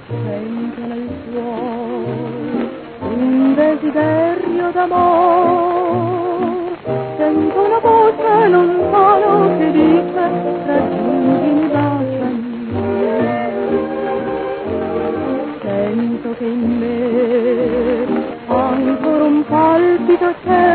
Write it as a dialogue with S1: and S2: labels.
S1: Sento nel cuore un desiderio d'amor, sento una voce lontano che dice raggiungimi, baciami. Sento che in me ancora un palpito c'è,